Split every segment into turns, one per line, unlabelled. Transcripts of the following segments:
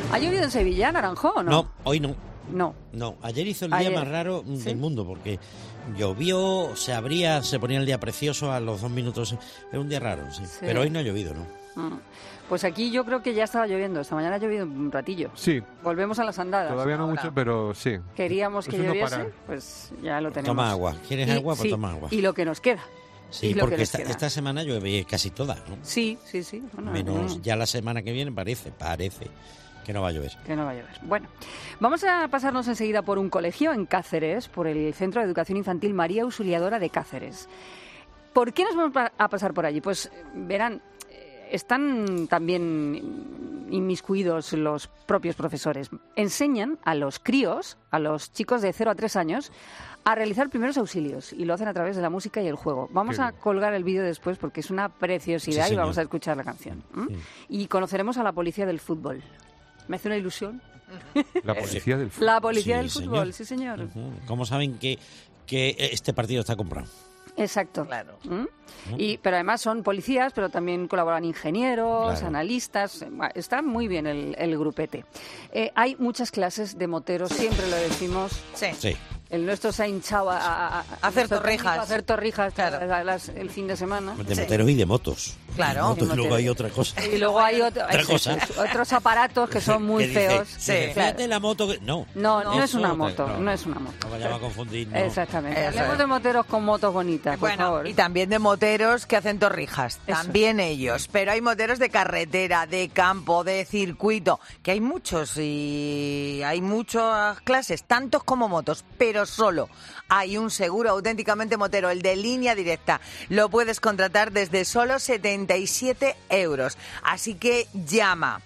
¿Ha llovido en Sevilla, Naranjo, o no?
No, hoy no.
No,
Ayer hizo el día más raro del mundo, porque llovió, se ponía el día precioso a los 2 minutos. Es un día raro, sí. Pero hoy no ha llovido, ¿no?
Pues aquí yo creo que ya estaba lloviendo. Esta mañana ha llovido un ratillo.
Sí.
Volvemos a las andadas.
Todavía no mucho, pero sí.
Queríamos que lloviese,
parar.
pues ya lo tenemos.
Toma agua. ¿Quieres agua? Pues toma agua.
Y lo que nos queda.
Sí, porque esta semana llueve casi toda, ¿no?
Sí. Bueno,
menos ya la semana que viene parece que no va a llover.
Que no va a llover. Bueno, vamos a pasarnos enseguida por un colegio en Cáceres, por el Centro de Educación Infantil María Auxiliadora de Cáceres. ¿Por qué nos vamos a pasar por allí? Pues verán, están también inmiscuidos los propios profesores. Enseñan a los críos, a los chicos de 0 a 3 años, a realizar primeros auxilios, y lo hacen a través de la música y el juego. Vamos a colgar el vídeo después porque es una preciosidad, y vamos a escuchar la canción. Y conoceremos a la policía del fútbol. Me hace una ilusión.
La policía del fútbol.
La policía del fútbol,
señor.
sí, señor.
¿Cómo saben que este partido está comprado?
Exacto.
Claro.
Pero además son policías, pero también colaboran ingenieros, analistas. Está muy bien el grupete. Hay muchas clases de moteros, siempre lo decimos.
Sí.
El nuestro se ha hinchado a
hacer torrijas.
A hacer torrijas,
claro.
El fin de semana.
De moteros y de motos.
Claro.
Y luego hay otra cosa.
Y luego hay otros aparatos que son muy feos.
Fíjate la moto que... No
es una moto. No es una moto.
No vayamos a confundir. No.
Exactamente. Hablemos de moteros con motos bonitas, por favor.
Y también de moteros que hacen torrijas. Eso. También ellos. Pero hay moteros de carretera, de campo, de circuito, que hay muchos y hay muchas clases, tantos como motos, pero solo hay un seguro auténticamente motero, el de Línea Directa. Lo puedes contratar desde solo 77 €. Así que llama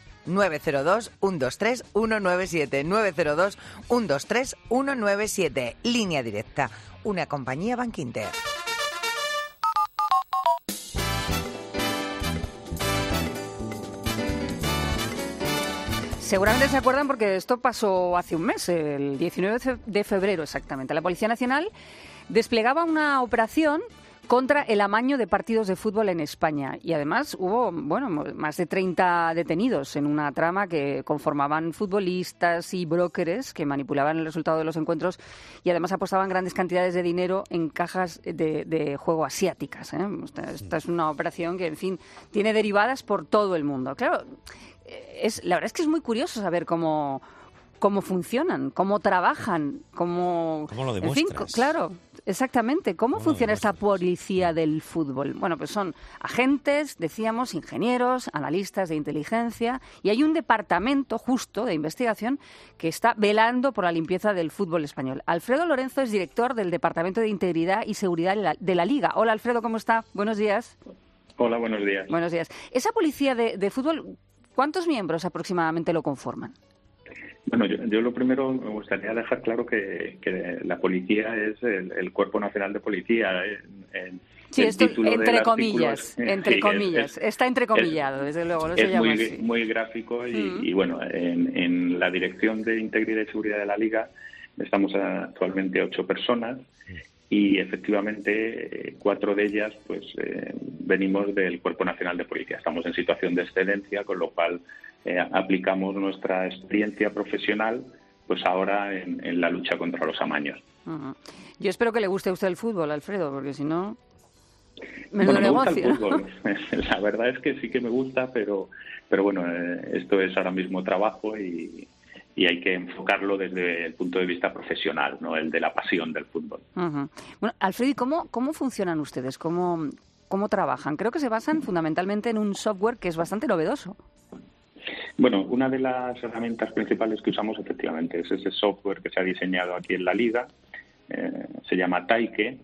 902-123-197. 902-123-197. Línea Directa, una compañía Bankinter.
Seguramente se acuerdan porque esto pasó hace un mes, el 19 de febrero exactamente. La Policía Nacional desplegaba una operación contra el amaño de partidos de fútbol en España. Y además hubo, más de 30 detenidos en una trama que conformaban futbolistas y brokers que manipulaban el resultado de los encuentros y además apostaban grandes cantidades de dinero en cajas de juego asiáticas. Esta es una operación que, en fin, tiene derivadas por todo el mundo. Claro, la verdad es que es muy curioso saber cómo funcionan, cómo trabajan,
¿Cómo lo demuestras?
En fin, claro, exactamente. ¿Cómo funciona esta policía del fútbol? Bueno, pues son agentes, decíamos, ingenieros, analistas de inteligencia, y hay un departamento justo de investigación que está velando por la limpieza del fútbol español. Alfredo Lorenzo es director del Departamento de Integridad y Seguridad de la Liga. Hola, Alfredo, ¿cómo está? Buenos días.
Hola, buenos días.
Buenos días. Esa policía de fútbol, ¿cuántos miembros aproximadamente lo conforman?
Bueno, yo lo primero me gustaría dejar claro que la policía es el Cuerpo Nacional de Policía.
Sí, esto entre comillas, está entrecomillado, desde luego, no se llama así.
Es muy gráfico y bueno, en la Dirección de Integridad y Seguridad de la Liga estamos actualmente 8 personas y efectivamente 4 de ellas pues venimos del Cuerpo Nacional de Policía. Estamos en situación de excedencia, con lo cual aplicamos nuestra experiencia profesional pues ahora en la lucha contra los amaños.
Yo espero que le guste a usted el fútbol, Alfredo, porque si no...
Me gusta el fútbol. La verdad es que sí que me gusta, pero bueno, esto es ahora mismo trabajo y hay que enfocarlo desde el punto de vista profesional, no el de la pasión del fútbol.
Bueno, Alfredo, ¿y cómo funcionan ustedes? ¿Cómo trabajan? Creo que se basan fundamentalmente en un software que es bastante novedoso.
Bueno, una de las herramientas principales que usamos efectivamente es ese software que se ha diseñado aquí en la Liga, se llama Taike,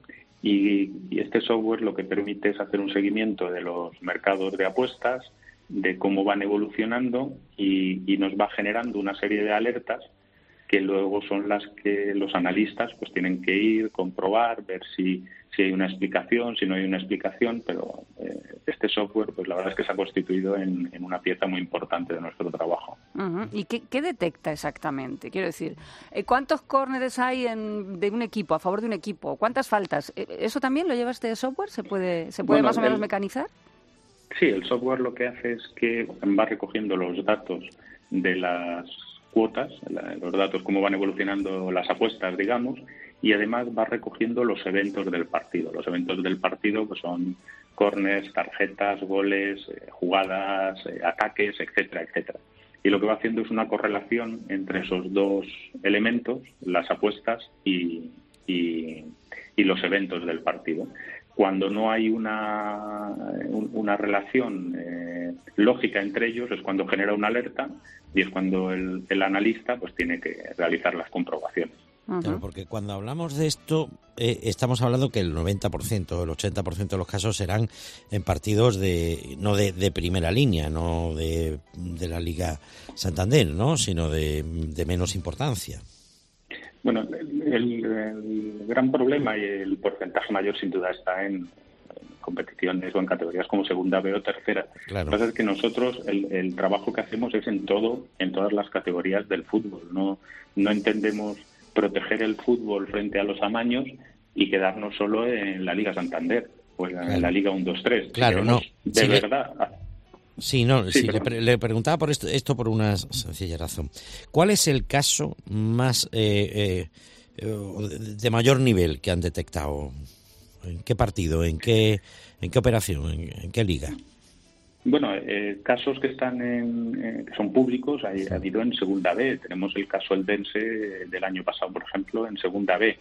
y este software lo que permite es hacer un seguimiento de los mercados de apuestas, de cómo van evolucionando y nos va generando una serie de alertas que luego son las que los analistas pues tienen que ir, comprobar, ver si hay una explicación, si no hay una explicación, pero este software pues la verdad es que se ha constituido en una pieza muy importante de nuestro trabajo.
¿Y qué detecta exactamente? Quiero decir, ¿cuántos córneres hay de un equipo, a favor de un equipo? ¿Cuántas faltas? ¿Eso también lo lleva este software? ¿Se puede más o menos mecanizar?
Sí, el software lo que hace es que va recogiendo los datos de las cuotas, los datos, cómo van evolucionando las apuestas, digamos, y además va recogiendo los eventos del partido. Los eventos del partido pues son córners, tarjetas, goles, jugadas, ataques, etcétera, etcétera. Y lo que va haciendo es una correlación entre esos dos elementos, las apuestas y los eventos del partido. Cuando no hay una relación lógica entre ellos es cuando genera una alerta y es cuando el analista pues tiene que realizar las comprobaciones.
Claro, porque cuando hablamos de esto estamos hablando que el 90%, el 80% de los casos serán en partidos no de primera línea, no de la Liga Santander, ¿no? Sino de menos importancia.
Bueno, el gran problema y el porcentaje mayor sin duda está en competiciones o en categorías como segunda B o tercera.
Claro.
Lo que pasa es que nosotros el trabajo que hacemos es en todas las categorías del fútbol. No entendemos proteger el fútbol frente a los amaños y quedarnos solo en la Liga Santander o en la Liga 1-2-3.
Claro, no.
De verdad.
Le preguntaba por esto por una sencilla razón. ¿Cuál es el caso más de mayor nivel que han detectado? ¿En qué partido? ¿En qué operación? ¿En qué liga?
Bueno, casos que están que son públicos ha habido en Segunda B. Tenemos el caso eldense del año pasado, por ejemplo, en Segunda B.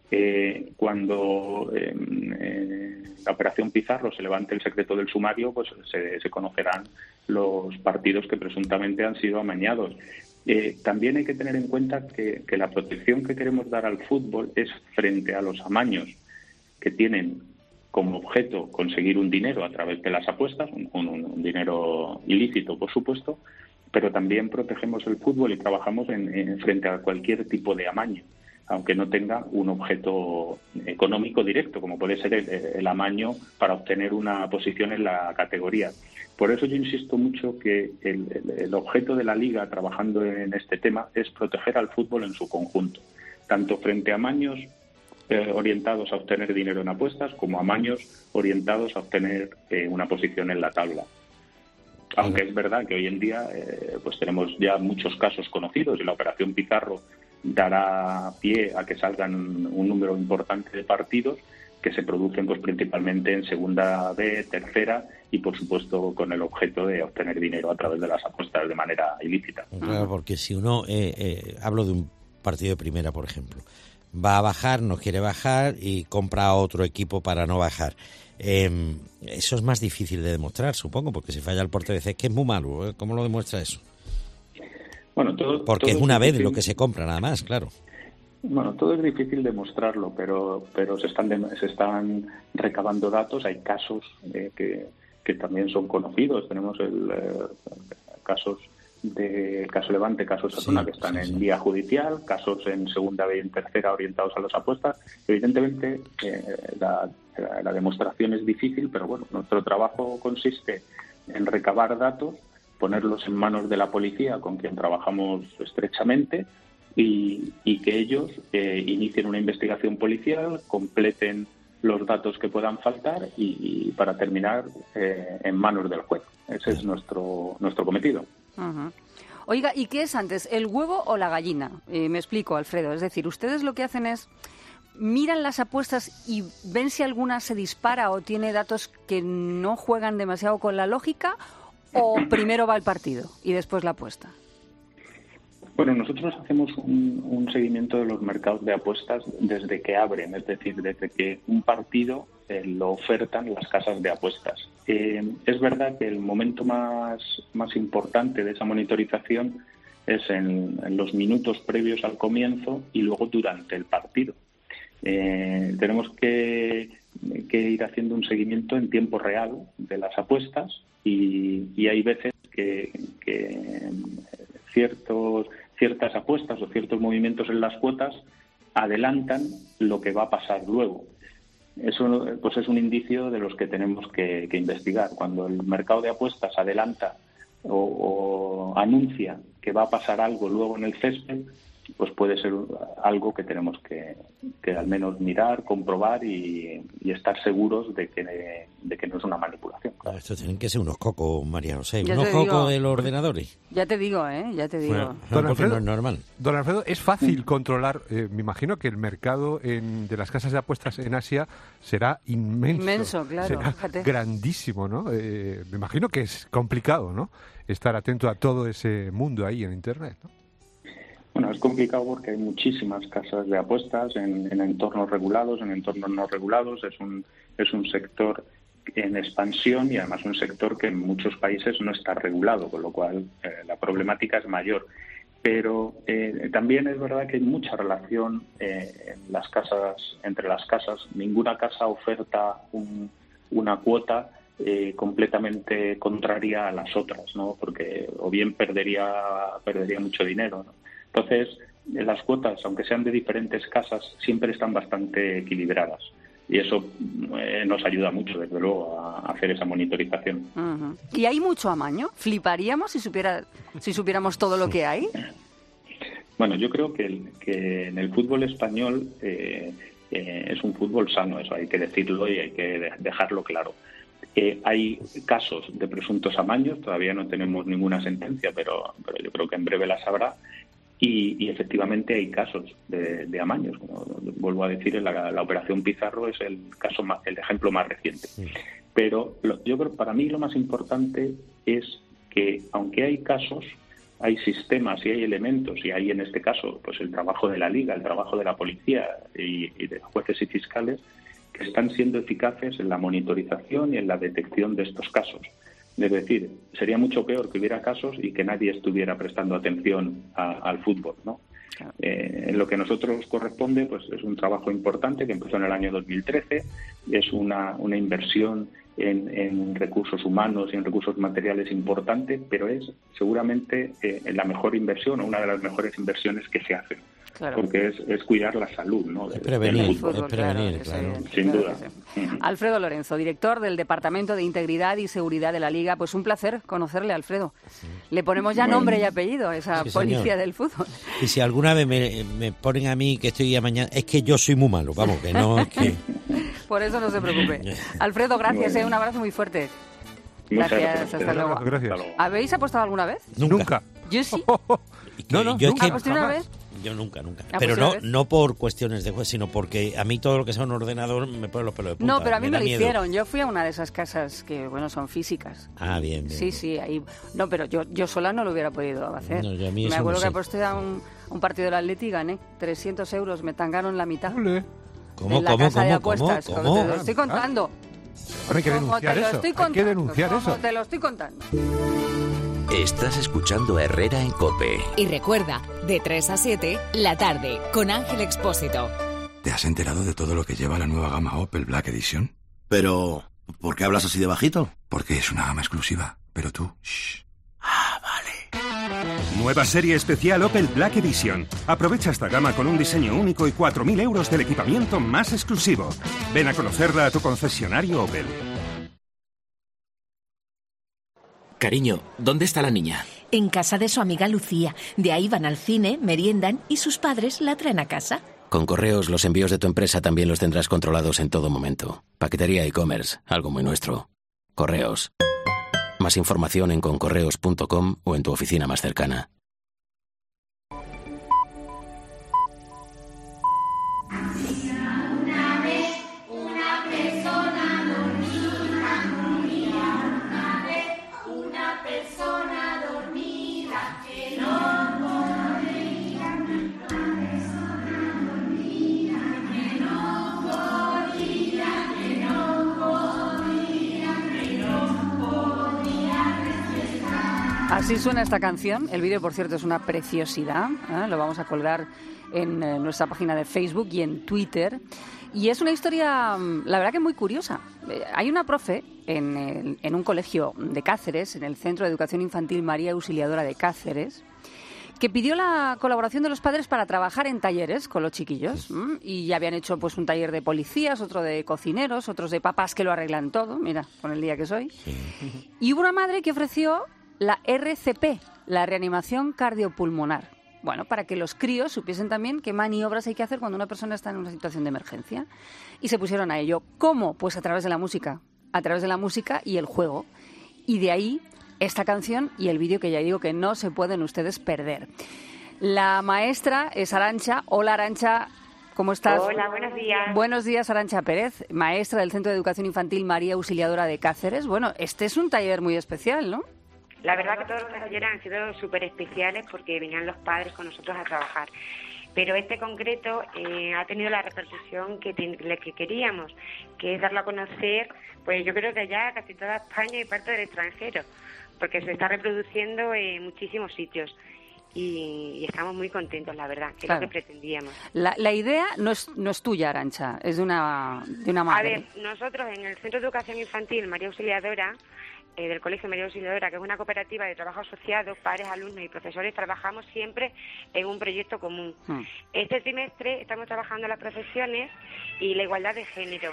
Cuando la operación Pizarro se levante el secreto del sumario, pues se conocerán los partidos que presuntamente han sido amañados. También hay que tener en cuenta que la protección que queremos dar al fútbol es frente a los amaños que tienen como objeto conseguir un dinero a través de las apuestas, un dinero ilícito, por supuesto, pero también protegemos el fútbol y trabajamos frente a cualquier tipo de amaño, aunque no tenga un objeto económico directo, como puede ser el amaño para obtener una posición en la categoría. Por eso yo insisto mucho que el objeto de la Liga, trabajando en este tema, es proteger al fútbol en su conjunto, tanto frente a amaños orientados a obtener dinero en apuestas, como amaños orientados a obtener una posición en la tabla. Aunque es verdad que hoy en día pues tenemos ya muchos casos conocidos y la operación Pizarro dará pie a que salgan un número importante de partidos que se producen pues principalmente en Segunda B, Tercera y por supuesto con el objeto de obtener dinero a través de las apuestas de manera ilícita.
Claro, porque si uno, hablo de un partido de primera, por ejemplo, va a bajar, no quiere bajar y compra a otro equipo para no bajar. Eso es más difícil de demostrar, supongo, porque si falla el portero, es que es muy malo. ¿Cómo lo demuestra eso?
Bueno,
porque es una vez lo que se compra, nada más, claro.
Bueno, todo es difícil demostrarlo, pero se están recabando datos. Hay casos que también son conocidos. Tenemos casos del caso Levante, casos Osasuna, que están en vía judicial, casos en Segunda B y en Tercera orientados a las apuestas. Evidentemente, la demostración es difícil, pero bueno, nuestro trabajo consiste en recabar datos, ponerlos en manos de la policía, con quien trabajamos estrechamente, y que ellos inicien una investigación policial, completen los datos que puedan faltar y para terminar en manos del juez. Ese es nuestro cometido.
Uh-huh. Oiga, ¿y qué es antes, el huevo o la gallina? Me explico, Alfredo. Es decir, ustedes lo que hacen es miran las apuestas y ven si alguna se dispara o tiene datos que no juegan demasiado con la lógica, o primero va el partido y después la apuesta.
Bueno, nosotros hacemos un seguimiento de los mercados de apuestas desde que abren, es decir, desde que un partido lo ofertan las casas de apuestas. Es verdad que el momento más importante de esa monitorización es en los minutos previos al comienzo y luego durante el partido. Tenemos que ir haciendo un seguimiento en tiempo real de las apuestas y hay veces que ciertas apuestas o ciertos movimientos en las cuotas adelantan lo que va a pasar luego. Eso pues es un indicio de los que tenemos que investigar. Cuando el mercado de apuestas adelanta o anuncia que va a pasar algo luego en el césped, pues puede ser algo que tenemos que al menos mirar, comprobar y estar seguros de que no es una manipulación.
Claro. Esto tienen que ser unos cocos, María José,
ya
unos cocos de los ordenadores.
Ya te digo, ya te digo.
Bueno, don Alfredo,
no es normal.
Don Alfredo, es fácil controlar, me imagino que el mercado de las casas de apuestas en Asia será inmenso.
Inmenso, claro,
será
fíjate.
Grandísimo, ¿no? Me imagino que es complicado, ¿no? Estar atento a todo ese mundo ahí en Internet, ¿no?
Bueno, es complicado porque hay muchísimas casas de apuestas en entornos regulados, en entornos no regulados. Es un sector en expansión y además un sector que en muchos países no está regulado, con lo cual la problemática es mayor. Pero también es verdad que hay mucha relación entre las casas. Ninguna casa oferta una cuota completamente contraria a las otras, ¿no? Porque o bien perdería mucho dinero, ¿no? Entonces, las cuotas, aunque sean de diferentes casas, siempre están bastante equilibradas. Y eso nos ayuda mucho, desde luego, a hacer esa monitorización.
Uh-huh. ¿Y hay mucho amaño? ¿Fliparíamos si supiéramos todo lo que hay?
Bueno, yo creo que en el fútbol español es un fútbol sano, eso hay que decirlo y hay que dejarlo claro. Hay casos de presuntos amaños, todavía no tenemos ninguna sentencia, pero yo creo que en breve las habrá. Y efectivamente hay casos de amaños. Como vuelvo a decir, la operación Pizarro es el ejemplo más reciente. Sí. Pero yo creo que para mí lo más importante es que, aunque hay casos, hay sistemas y hay elementos, y hay en este caso pues el trabajo de la Liga, el trabajo de la policía y de jueces y fiscales, que están siendo eficaces en la monitorización y en la detección de estos casos. Es decir, sería mucho peor que hubiera casos y que nadie estuviera prestando atención al fútbol, ¿no? En lo que a nosotros corresponde, pues es un trabajo importante que empezó en el año 2013, es una inversión en recursos humanos y en recursos materiales importante, pero es seguramente la mejor inversión o una de las mejores inversiones que se hacen. Claro. Porque es cuidar la salud, ¿no?
Es prevenir, claro.
Sin duda.
Sí. Alfredo Lorenzo, director del Departamento de Integridad y Seguridad de la Liga. Pues un placer conocerle, Alfredo. Sí. Le ponemos ya nombre y apellido a esa policía del fútbol.
Y si alguna vez me ponen a mí que estoy mañana, es que yo soy muy malo, vamos, que no es que...
Por eso no se preocupe. Alfredo, gracias, un abrazo muy fuerte. Gracias, hasta luego.
Gracias.
¿Habéis apostado alguna vez?
Nunca.
Yo sí.
Nunca.
¿Aposté una vez?
Yo nunca. Pero no por cuestiones de juez, sino porque a mí todo lo que sea un ordenador me pone los pelos de punta.
No, pero a mí me lo hicieron. Yo fui a una de esas casas que, bueno, son físicas.
Ah, bien.
Sí, ahí. No, pero yo sola no lo hubiera podido hacer.
No, a mí
me acuerdo que aposté a un partido del Atleti y gané 300 euros. Me tangaron la mitad.
¿Cómo?
Te lo estoy contando.
Ahora hay que denunciar eso. Hay que denunciar eso.
Te lo estoy contando.
Estás escuchando Herrera en COPE.
Y recuerda, de 3 a 7, la tarde, con Ángel Expósito.
¿Te has enterado de todo lo que lleva la nueva gama Opel Black Edition?
Pero, ¿por qué hablas así de bajito?
Porque es una gama exclusiva, pero tú, shh.
Ah, vale.
Nueva serie especial Opel Black Edition. Aprovecha esta gama con un diseño único y 4.000 euros del equipamiento más exclusivo. Ven a conocerla a tu concesionario Opel.
Cariño, ¿dónde está la niña?
En casa de su amiga Lucía. De ahí van al cine, meriendan y sus padres la traen a casa.
Con Correos, los envíos de tu empresa también los tendrás controlados en todo momento. Paquetería e-commerce, algo muy nuestro. Correos. Más información en concorreos.com o en tu oficina más cercana.
Así suena esta canción. El vídeo, por cierto, es una preciosidad. Lo vamos a colgar en nuestra página de Facebook y en Twitter. Y es una historia, la verdad, que muy curiosa. Hay una profe en un colegio de Cáceres, en el Centro de Educación Infantil María Auxiliadora de Cáceres, que pidió la colaboración de los padres para trabajar en talleres con los chiquillos. Y ya habían hecho pues un taller de policías, otro de cocineros, otros de papás que lo arreglan todo. Mira, con el día que soy. Y hubo una madre que ofreció la RCP, la reanimación cardiopulmonar. bueno, para que los críos supiesen también qué maniobras hay que hacer cuando una persona está en una situación de emergencia. Y se pusieron a ello. ¿Cómo? Pues a través de la música. A través de la música y el juego. Y de ahí esta canción y el vídeo que ya digo que no se pueden ustedes perder. La maestra es Arantxa. Hola, Arantxa. ¿Cómo estás?
Hola, buenos días.
Buenos días, Arantxa Pérez, maestra del Centro de Educación Infantil María Auxiliadora de Cáceres. Bueno, este es un taller muy especial, ¿no?
La verdad que todos los talleres han sido súper especiales porque venían los padres con nosotros a trabajar. Pero este concreto ha tenido la repercusión que queríamos, que es darlo a conocer, pues yo creo que ya casi toda España y parte del extranjero, porque se está reproduciendo en muchísimos sitios. Y estamos muy contentos, la verdad, que
claro.
Es lo que pretendíamos.
La idea no es tuya, Arantxa, es de una madre.
A ver, nosotros en el Centro de Educación Infantil María Auxiliadora, del Colegio María Auxiliadora, que es una cooperativa de trabajo asociado, padres, alumnos y profesores, trabajamos siempre en un proyecto común. Este trimestre estamos trabajando las profesiones y la igualdad de género.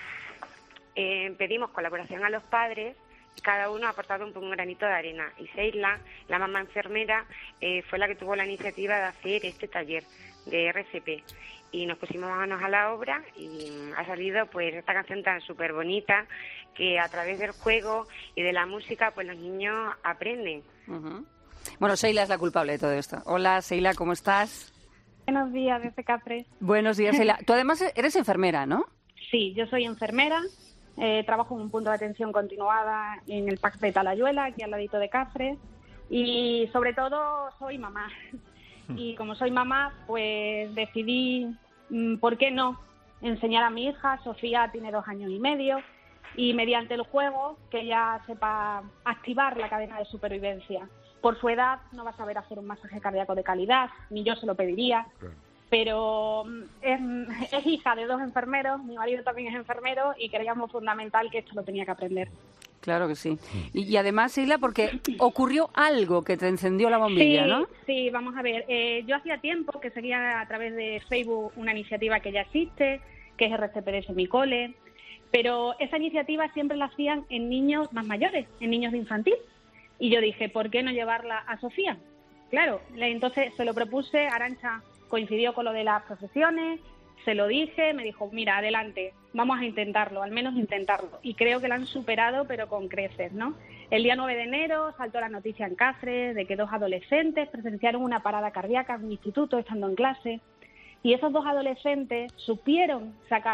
Pedimos colaboración a los padres. Cada uno ha aportado un granito de arena. Y Seila, la mamá enfermera, fue la que tuvo la iniciativa de hacer este taller de RCP. Y nos pusimos manos a la obra y ha salido pues esta canción tan súper bonita que a través del juego y de la música pues los niños aprenden.
Uh-huh. Bueno, Seila es la culpable de todo esto. Hola, Seila, ¿cómo estás?
Buenos días, desde Cáceres.
Buenos días, Seila. Tú además eres enfermera, ¿no?
Sí, yo soy enfermera. Trabajo en un punto de atención continuada en el PAC de Talayuela, aquí al ladito de Cáceres, y sobre todo soy mamá. Y como soy mamá, pues decidí, ¿por qué no?, enseñar a mi hija. Sofía tiene 2 años y medio, y mediante el juego que ella sepa activar la cadena de supervivencia. Por su edad no va a saber hacer un masaje cardíaco de calidad, ni yo se lo pediría. Claro. Pero es hija de 2 enfermeros, mi marido también es enfermero y creíamos fundamental que esto lo tenía que aprender.
Claro que sí. Y además, Seila, porque ocurrió algo que te encendió la bombilla,
sí,
¿no? Sí,
vamos a ver. Yo hacía tiempo que seguía a través de Facebook una iniciativa que ya existe, que es RCPDS Mi Cole, pero esa iniciativa siempre la hacían en niños más mayores, en niños de infantil. Y yo dije, ¿por qué no llevarla a Sofía? Claro, entonces se lo propuse, Arantxa coincidió con lo de las profesiones, se lo dije, me dijo, mira, adelante, vamos a intentarlo, al menos intentarlo. Y creo que lo han superado, pero con creces, ¿no? El día 9 de enero saltó la noticia en Cáceres de que 2 adolescentes presenciaron una parada cardíaca en un instituto estando en clase, y esos 2 adolescentes supieron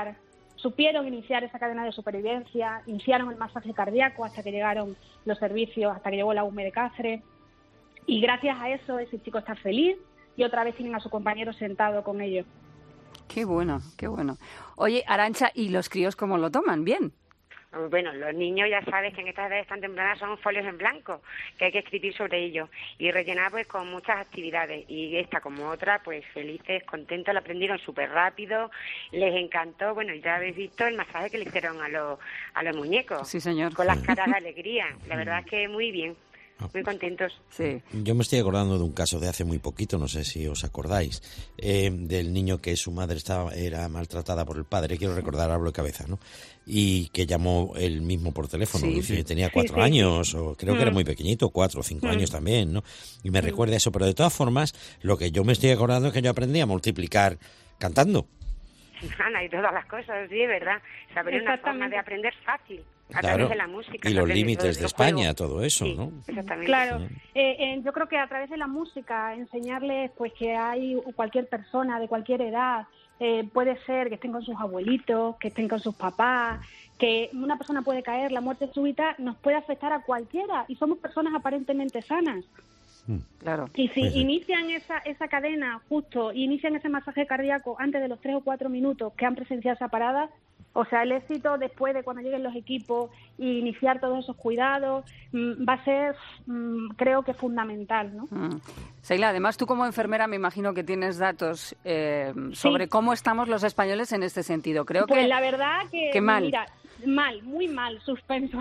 iniciar esa cadena de supervivencia, iniciaron el masaje cardíaco hasta que llegaron los servicios, hasta que llegó la UME de Cáceres, y gracias a eso ese chico está feliz, y otra vez tienen a su compañero sentado con ellos.
Qué bueno, qué bueno. Oye, Arantxa, ¿y los críos cómo lo toman? ¿Bien?
Bueno, los niños ya sabes que en estas edades tan tempranas son folios en blanco, que hay que escribir sobre ellos y rellenar pues con muchas actividades. Y esta como otra, pues felices, contentos, la aprendieron súper rápido, les encantó. Bueno, ya habéis visto el masaje que le hicieron a los muñecos.
Sí, señor.
Con las caras de alegría. La verdad es que muy bien. Muy contentos.
Sí.
Yo me estoy acordando de un caso de hace muy poquito, no sé si os acordáis, del niño que su madre era maltratada por el padre, quiero recordar, hablo de cabeza, ¿no? Y que llamó él mismo por teléfono, tenía 4 años, o creo que era muy pequeñito, 4 o 5 años también, ¿no? Y me recuerda eso, pero de todas formas, lo que yo me estoy acordando es que yo aprendí a multiplicar cantando.
Ana, y todas las cosas, sí, es verdad. Saber una forma de aprender fácil. A través de la música.
Y los límites de España, todo eso, ¿no?
Exactamente.
Claro, yo creo que a través de la música, enseñarles pues que hay cualquier persona de cualquier edad, puede ser que estén con sus abuelitos, que estén con sus papás, que una persona puede caer, la muerte súbita nos puede afectar a cualquiera y somos personas aparentemente sanas.
Claro.
Y si inician esa cadena justo, inician ese masaje cardíaco antes de los 3 o 4 minutos que han presenciado esa parada, o sea, el éxito después de cuando lleguen los equipos y iniciar todos esos cuidados va a ser, creo que fundamental, ¿no?
Seila, además tú como enfermera me imagino que tienes datos sobre cómo estamos los españoles en este sentido. Creo
pues
que
la verdad que
mal.
Mira, mal, muy mal, suspenso.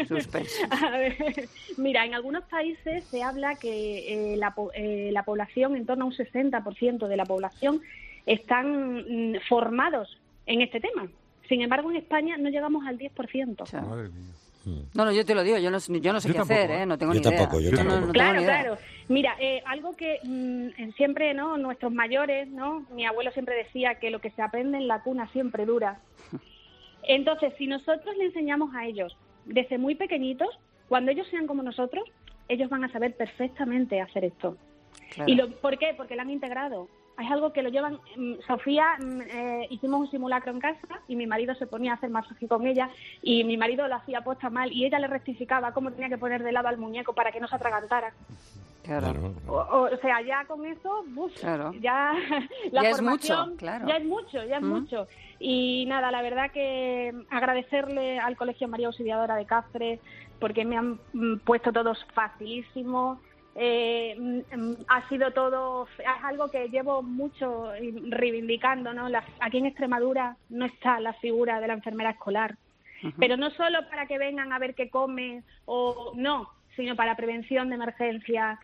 A ver, mira, en algunos países se habla que la población, en torno a un 60% de la población, están formados en este tema. Sin embargo, en España no llegamos al 10%.
Madre mía.
No, yo te lo digo, yo no sé qué hacer, no tengo ni idea.
Yo tampoco.
Claro. Mira, algo que siempre, ¿no? Nuestros mayores, ¿no? Mi abuelo siempre decía que lo que se aprende en la cuna siempre dura. Entonces, si nosotros le enseñamos a ellos desde muy pequeñitos, cuando ellos sean como nosotros, ellos van a saber perfectamente hacer esto. Claro. ¿Por qué? Porque lo han integrado. Es algo que lo llevan. Sofía, hicimos un simulacro en casa y mi marido se ponía a hacer masaje con ella y mi marido lo hacía posta mal y ella le rectificaba cómo tenía que poner de lado al muñeco para que no se atragantara.
Claro.
O sea, ya con eso, ya la
ya
formación
es mucho, claro.
ya es mucho. Y nada, la verdad que agradecerle al Colegio María Auxiliadora de Cáceres porque me han puesto todos facilísimos. Ha sido todo, es algo que llevo mucho reivindicando, ¿no? Aquí en Extremadura no está la figura de la enfermera escolar, pero no solo para que vengan a ver qué come sino para prevención de emergencias,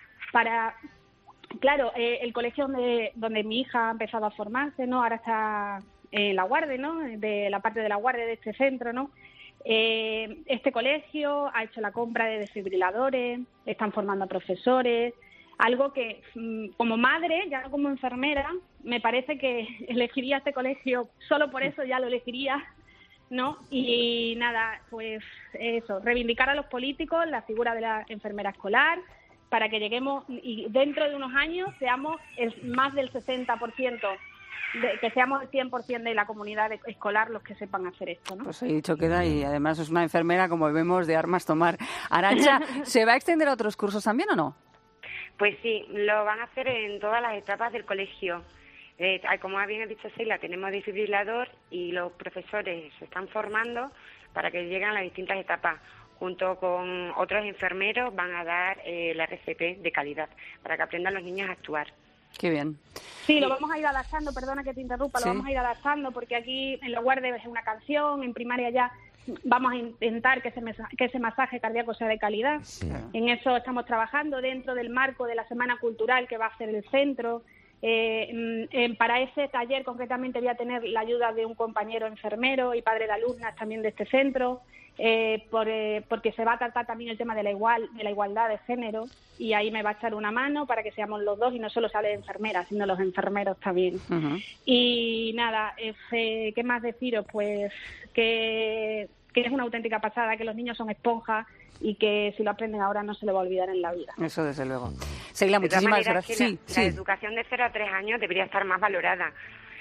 el colegio donde mi hija ha empezado a formarse, ¿no? Ahora está en la Guardia, ¿no? De la parte de la Guardia de este centro, ¿no? Este colegio ha hecho la compra de desfibriladores, están formando a profesores, algo que como madre, ya no como enfermera, me parece que elegiría este colegio, solo por eso ya lo elegiría, ¿no? Y nada, pues eso, reivindicar a los políticos la figura de la enfermera escolar para que lleguemos y dentro de unos años seamos más del 60%. Que seamos el 100% de la comunidad escolar los que sepan hacer esto, ¿no?
Pues he dicho queda y además es una enfermera, como vemos, de armas tomar. Arantxa, ¿se va a extender a otros cursos también o no?
Pues sí, lo van a hacer en todas las etapas del colegio. Como bien ha dicho Sheila, tenemos desfibrilador y los profesores se están formando para que lleguen a las distintas etapas. Junto con otros enfermeros van a dar la RCP de calidad para que aprendan los niños a actuar.
Qué bien.
Sí, lo vamos a ir adaptando, perdona que te interrumpa, lo vamos a ir adaptando porque aquí en la Guardia es una canción, en primaria ya vamos a intentar que ese masaje cardíaco sea de calidad. Sí. En eso estamos trabajando dentro del marco de la Semana Cultural que va a hacer el centro. Para ese taller concretamente voy a tener la ayuda de un compañero enfermero y padre de alumnas también de este centro, porque se va a tratar también el tema de la igualdad de género y ahí me va a echar una mano para que seamos los dos y no solo se hable de enfermeras, sino los enfermeros también. Y nada, ¿qué más deciros? Pues que es una auténtica pasada, que los niños son esponjas y que si lo aprenden ahora no se lo va a olvidar en la vida.
Eso desde luego. Sheila, muchísimas gracias.
La educación de 0 a 3 años debería estar más valorada.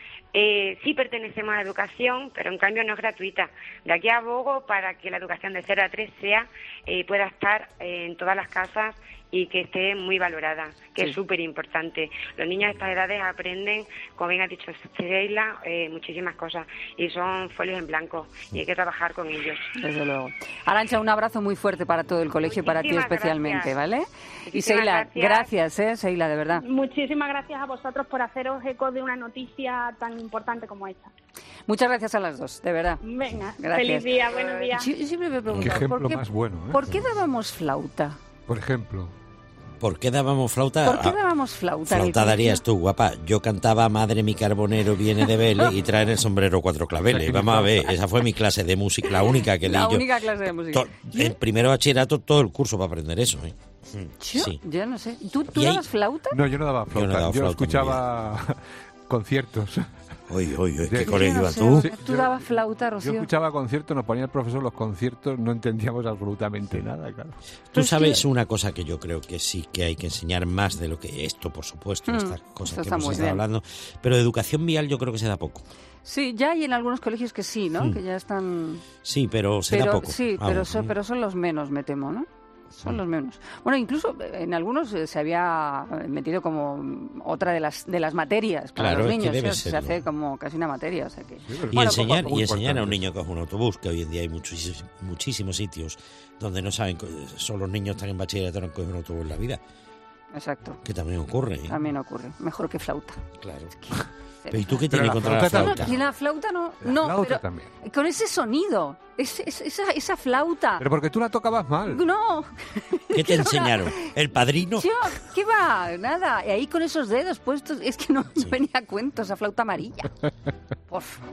Sí pertenecemos a la educación, pero en cambio no es gratuita. De aquí abogo para que la educación de 0 a 3 pueda estar en todas las casas y que esté muy valorada, que es súper importante. Los niños de estas edades aprenden, como bien ha dicho Sheila, muchísimas cosas y son folios en blanco y hay que trabajar con ellos.
Desde luego. Arantxa, un abrazo muy fuerte para todo el colegio y para ti especialmente, ¿vale? Y Sheila, gracias, Sheila, de verdad.
Muchísimas gracias a vosotros por haceros eco de una noticia tan importante como esta.
Muchas gracias a las dos, de verdad.
Venga,
gracias.
Feliz día, buenos días.
Yo siempre me pregunto,
¿qué ejemplo más bueno?
¿Por qué dábamos flauta?
Por ejemplo.
¿Por qué dábamos flauta?
¿Por qué dábamos flauta?
Flauta darías tú, guapa. Yo cantaba Madre mi carbonero viene de Vélez y trae en el sombrero 4 claveles. Vamos a ver, esa fue mi clase de música, la única que di yo.
La única clase de música.
En primero bachillerato todo el curso para aprender eso.
Yo no sé. ¿Tú dabas flauta?
No, yo no daba flauta. Yo escuchaba conciertos.
Oye, ¿qué colegio ibas tú?
¿Tú dabas flauta, Rocío?
Yo escuchaba conciertos, nos ponía el profesor los conciertos, no entendíamos absolutamente nada, claro.
Tú sabes una cosa que yo creo que sí que hay que enseñar más de lo que esto, por supuesto, estas cosas que hemos estado hablando, pero de educación vial yo creo que se da poco.
Sí, ya hay en algunos colegios que sí, ¿no? Que ya están...
Sí, pero se da poco.
Sí, pero son los menos, me temo, ¿no? Son los menos. Bueno, incluso en algunos se había metido como otra de las materias para los niños.
Que
se hace como casi una materia. O sea que,
y enseñar a un niño que coge un autobús, que hoy en día hay muchísimos sitios donde no saben, son los niños están en bachillerato, no cogen un autobús en la vida.
Exacto.
Que también ocurre.
También ocurre. Mejor que flauta.
Claro. ¿Pero y tú qué tienes contra la flauta?
Y la flauta no.
La flauta
pero
también.
Con ese sonido, esa flauta.
Pero porque tú la tocabas mal.
No.
¿Qué te enseñaron? ¿El Padrino?
¿Qué va? Nada. Y ahí con esos dedos puestos, es que no venía a cuento esa flauta amarilla. Por favor.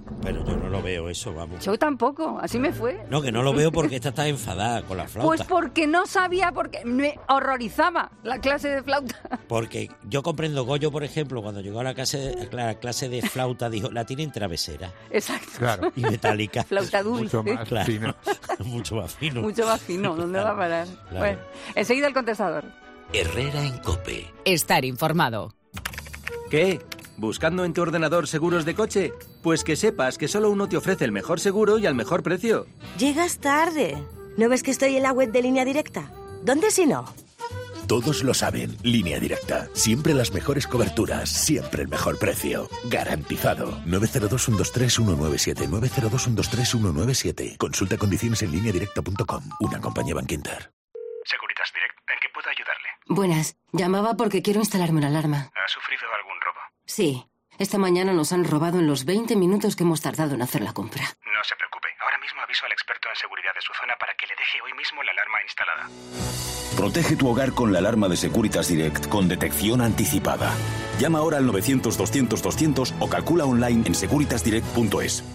Pero yo no lo veo eso, vamos.
Yo tampoco, así me fue.
No, que no lo veo porque esta está enfadada con la flauta.
Pues porque no sabía, porque me horrorizaba la clase de flauta.
Porque yo comprendo, Goyo, por ejemplo, cuando llegó a la clase de flauta, dijo, la tienen travesera.
Exacto.
Claro.
Y metálica.
Flauta dulce.
Mucho más fino.
Mucho más fino.
Mucho más fino, ¿dónde va a parar?
Claro.
Bueno, enseguida el contestador.
Herrera en COPE.
Estar informado.
¿Qué? ¿Buscando en tu ordenador seguros de coche? Pues que sepas que solo uno te ofrece el mejor seguro y al mejor precio.
Llegas tarde. ¿No ves que estoy en la web de Línea Directa? ¿Dónde si no?
Todos lo saben. Línea Directa. Siempre las mejores coberturas. Siempre el mejor precio. Garantizado. 902-123-197. 902-123-197. Consulta condiciones en lineadirecta.com. Una compañía Bankinter.
Securitas Direct. ¿En qué puedo ayudarle?
Buenas. Llamaba porque quiero instalarme una alarma.
¿Ha sufrido algún robo?
Sí. Esta mañana nos han robado en los 20 minutos que hemos tardado en hacer la compra.
No se preocupe. Ahora mismo aviso al experto en seguridad de su zona para que le deje hoy mismo la alarma instalada.
Protege tu hogar con la alarma de Securitas Direct con detección anticipada. Llama ahora al 900-200-200 o calcula online en securitasdirect.es.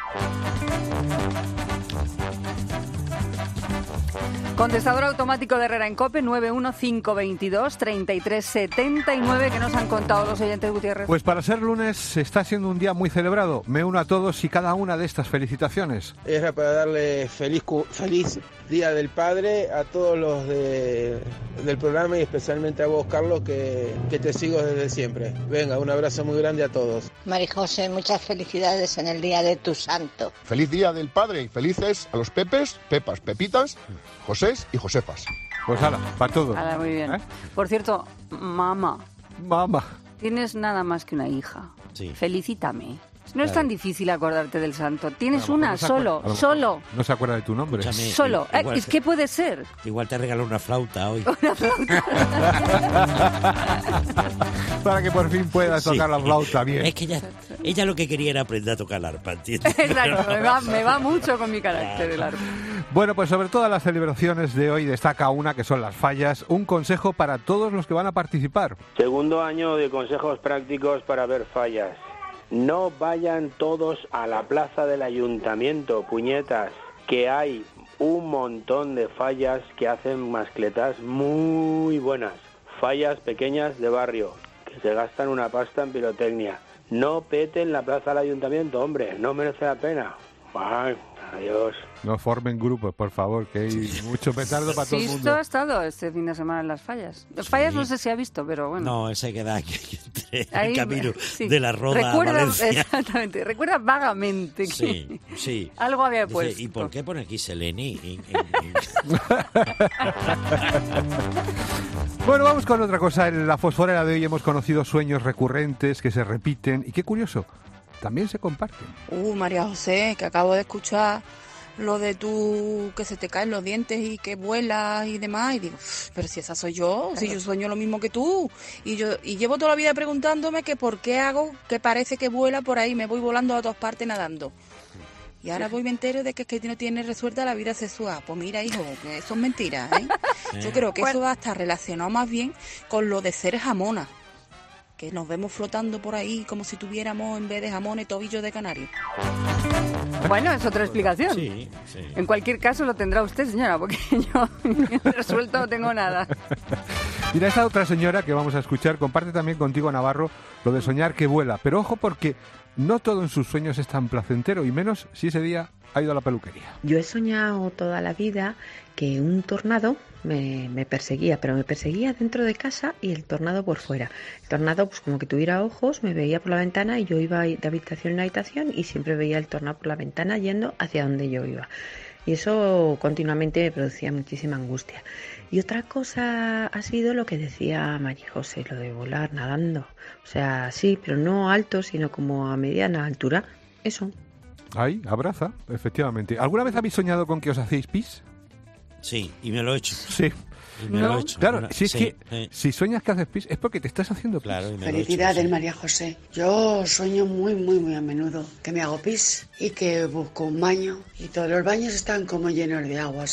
Contestador automático de Herrera en COPE, 915223379, que nos han contado los oyentes, Gutiérrez.
Pues para ser lunes está siendo un día muy celebrado. Me uno a todos y cada una de estas felicitaciones.
Era para darle feliz Día del Padre a todos los del programa y especialmente a vos, Carlos, que te sigo desde siempre. Venga, un abrazo muy grande a todos.
María José, muchas felicidades en el día de tu santo.
Feliz Día del Padre y felices a los Pepes, Pepas, Pepitas, Josés y Josefas.
Pues hala, para todos.
Hala, muy bien. Por cierto, mamá, tienes nada más que una hija.
Sí.
Felicítame. No es tan difícil acordarte del santo. Tienes una, solo.
No se acuerda de tu nombre.
Escúchame,
solo. ¿Qué puede ser?
Igual te regaló una flauta hoy.
Una flauta.
Para que por fin puedas tocar la flauta bien.
Es que ella lo que quería era aprender a tocar el arpa, ¿entiendes?
Exacto, me va mucho con mi carácter el arpa.
Bueno, pues sobre todas las celebraciones de hoy destaca una que son las fallas. Un consejo para todos los que van a participar.
Segundo año de consejos prácticos para ver fallas. No vayan todos a la plaza del ayuntamiento, puñetas, que hay un montón de fallas que hacen mascletas muy buenas. Fallas pequeñas de barrio, que se gastan una pasta en pirotecnia. No peten la plaza del ayuntamiento, hombre, no merece la pena. Ay, adiós.
No formen grupos, por favor, que hay mucho petardo para todo el mundo.
¿Sisto ha estado este fin de semana en las fallas? Las fallas no sé si ha visto, pero bueno.
No, ese queda aquí entre el camino de la Roda a Valencia.
Exactamente, recuerda vagamente que
sí.
Algo había puesto.
Dice, ¿y por qué pone aquí Seleni?
Bueno, vamos con otra cosa. En la fosforera de hoy hemos conocido sueños recurrentes que se repiten y qué curioso, también se comparten.
María José, que acabo de escuchar lo de tú que se te caen los dientes y que vuelas y demás, y digo, pero si esa soy yo, si yo sueño lo mismo que tú, y llevo toda la vida preguntándome que por qué hago que parece que vuela por ahí, me voy volando a todas partes nadando. Y ahora me entero de que es que no tiene resuelta la vida sexual. Pues mira, hijo, que eso es mentira, ¿eh? Yo creo que eso va a estar relacionado más bien con lo de ser jamona, que nos vemos flotando por ahí como si tuviéramos en vez de jamones tobillos de canario.
Bueno, es otra explicación.
Sí.
En cualquier caso lo tendrá usted, señora, porque yo resuelto no tengo nada.
Mira, esta otra señora que vamos a escuchar comparte también contigo, Navarro, lo de soñar que vuela. Pero ojo, porque no todo en sus sueños es tan placentero, y menos si ese día ha ido a la peluquería.
Yo he soñado toda la vida que un tornado me perseguía, pero me perseguía dentro de casa y el tornado por fuera. El tornado, pues como que tuviera ojos, me veía por la ventana y yo iba de habitación en habitación y siempre veía el tornado por la ventana yendo hacia donde yo iba. Y eso continuamente me producía muchísima angustia. Y otra cosa ha sido lo que decía María José, lo de volar nadando. O sea, sí, pero no alto, sino como a mediana altura. Eso.
Ahí, abraza, efectivamente. ¿Alguna vez habéis soñado con que os hacéis pis?
Sí, y me lo he hecho.
Sí.
Lo he hecho.
Claro, si es que si sueñas que haces pis es porque te estás haciendo pis.
Claro,
Felicidades, María José. Yo sueño muy a menudo que me hago pis y que busco un baño y todos los baños están como llenos de agua. O sea,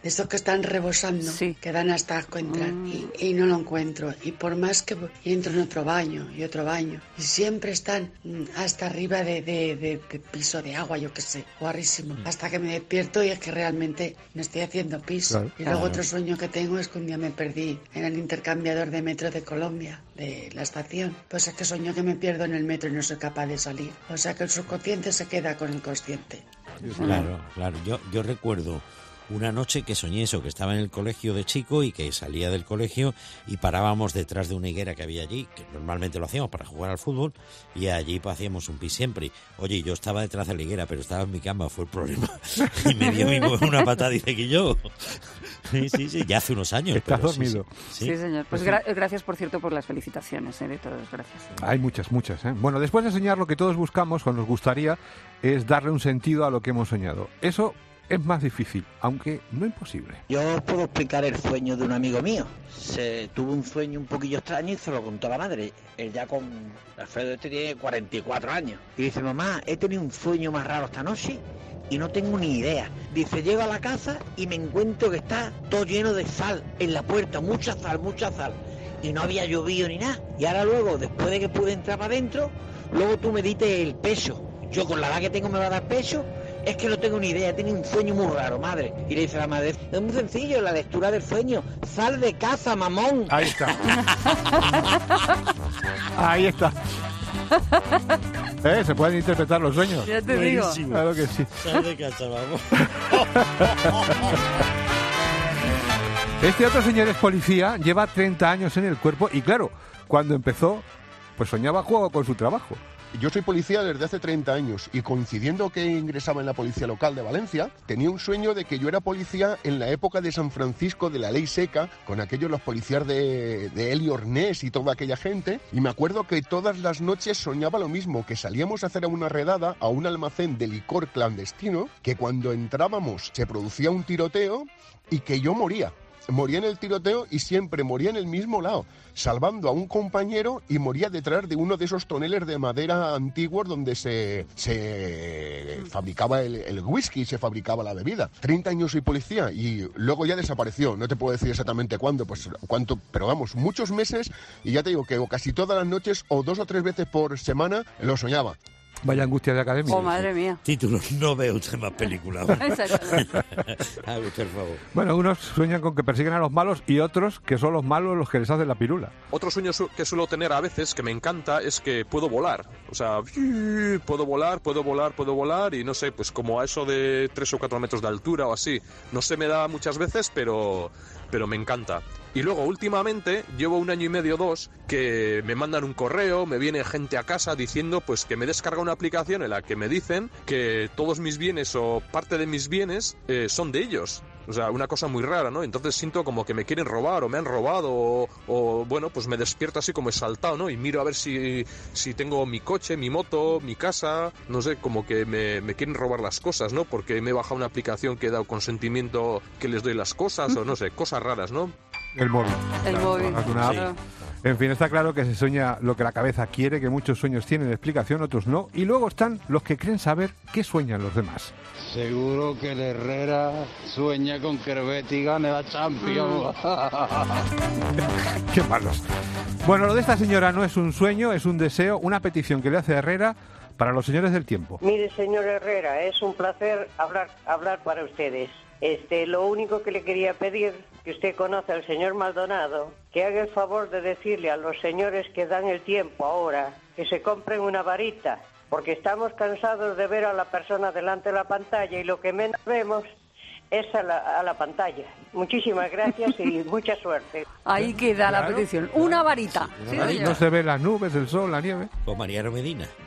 Estos que están rebosando, que dan hasta asco entrar, y no lo encuentro. Y por más que entro en otro baño y otro baño, y siempre están hasta arriba de piso de agua, yo qué sé, guarrísimo. Hasta que me despierto y es que realmente me estoy haciendo pis.
Claro.
Y luego otro sueño que tengo es que un día me perdí en el intercambiador de metro de Colombia, de la estación. Pues es que sueño que me pierdo en el metro y no soy capaz de salir. O sea que el subconsciente se queda con el consciente.
Claro. Yo recuerdo una noche que soñé eso, que estaba en el colegio de chico y que salía del colegio y parábamos detrás de una higuera que había allí, que normalmente lo hacíamos para jugar al fútbol, y allí hacíamos un pis siempre. Oye, yo estaba detrás de la higuera, pero estaba en mi cama, fue el problema. Y me dio mi mujer una patada, dice que yo. Sí, ya hace unos años.
¿Estás dormido?
Sí, señor. Pues gracias, por cierto, por las felicitaciones, de todos, gracias.
Hay muchas. Bueno, después de soñar, lo que todos buscamos, o nos gustaría, es darle un sentido a lo que hemos soñado. Eso es más difícil, aunque no imposible.
Yo os puedo explicar el sueño de un amigo mío. Tuvo un sueño un poquillo extraño y se lo contó a la madre. Él ya Alfredo tiene 44 años. Y dice, mamá, he tenido un sueño más raro esta noche y no tengo ni idea. Dice, llego a la casa y me encuentro que está todo lleno de sal en la puerta, mucha sal. Y no había llovido ni nada. Y ahora luego, después de que pude entrar para adentro, luego tú me diste el peso. Yo con la edad que tengo me va a dar peso. Es que no tengo ni idea, he tenido un sueño muy raro, madre. Y le dice a la madre, es muy sencillo, la lectura del sueño. Sal de casa, mamón.
Ahí está. Ahí está. Se pueden interpretar los sueños.
Ya te digo.
Claro que sí.
Sal de casa, mamón.
Este otro señor es policía, lleva 30 años en el cuerpo y claro, cuando empezó, pues soñaba juego con su trabajo.
Yo soy policía desde hace 30 años y coincidiendo que ingresaba en la policía local de Valencia, tenía un sueño de que yo era policía en la época de San Francisco de la ley seca, con aquellos los policías de Eli Ornés y toda aquella gente, y me acuerdo que todas las noches soñaba lo mismo, que salíamos a hacer una redada a un almacén de licor clandestino, que cuando entrábamos se producía un tiroteo y que yo moría. Moría en el tiroteo y siempre moría en el mismo lado, salvando a un compañero y moría detrás de uno de esos toneles de madera antiguos donde se fabricaba el whisky, se fabricaba la bebida. 30 años soy policía y luego ya desapareció, no te puedo decir exactamente cuándo, pero vamos, muchos meses y ya te digo que casi todas las noches o 2 o 3 veces por semana lo soñaba.
Vaya angustia de academia.
Oh, madre mía.
Títulos, no veo usted más películas.
Exacto.
A ver, por favor.
Bueno, unos sueñan con que persiguen a los malos y otros que son los malos los que les hacen la pirula.
Otro sueño que suelo tener a veces, que me encanta, es que puedo volar. O sea, puedo volar y no sé, pues como a eso de 3 o 4 metros de altura o así. No se me da muchas veces, pero me encanta. Y luego, últimamente, llevo 1 año y medio, 2, que me mandan un correo, me viene gente a casa diciendo pues que me descarga una aplicación en la que me dicen que todos mis bienes o parte de mis bienes son de ellos. O sea, una cosa muy rara, ¿no? Entonces siento como que me quieren robar o me han robado o bueno, pues me despierto así como exaltado, ¿no? Y miro a ver si tengo mi coche, mi moto, mi casa, no sé, como que me quieren robar las cosas, ¿no? Porque me he bajado una aplicación que he dado consentimiento que les doy las cosas o no sé, cosas raras, ¿no?
El móvil.
El móvil.
Claro. En fin, está claro que se sueña lo que la cabeza quiere, que muchos sueños tienen explicación, otros no. Y luego están los que creen saber qué sueñan los demás.
Seguro que el Herrera sueña con que el Betis gane la Champions.
Qué malos. Bueno, lo de esta señora no es un sueño, es un deseo, una petición que le hace Herrera para los señores del tiempo.
Mire, señor Herrera, es un placer hablar para ustedes. Lo único que le quería pedir, que usted conoce al señor Maldonado, que haga el favor de decirle a los señores que dan el tiempo ahora que se compren una varita, porque estamos cansados de ver a la persona delante de la pantalla y lo que menos vemos es a la pantalla. Muchísimas gracias y mucha suerte.
Ahí queda la petición. Una varita.
Sí, no se ven las nubes, el sol, la nieve.
O Mariano Medina.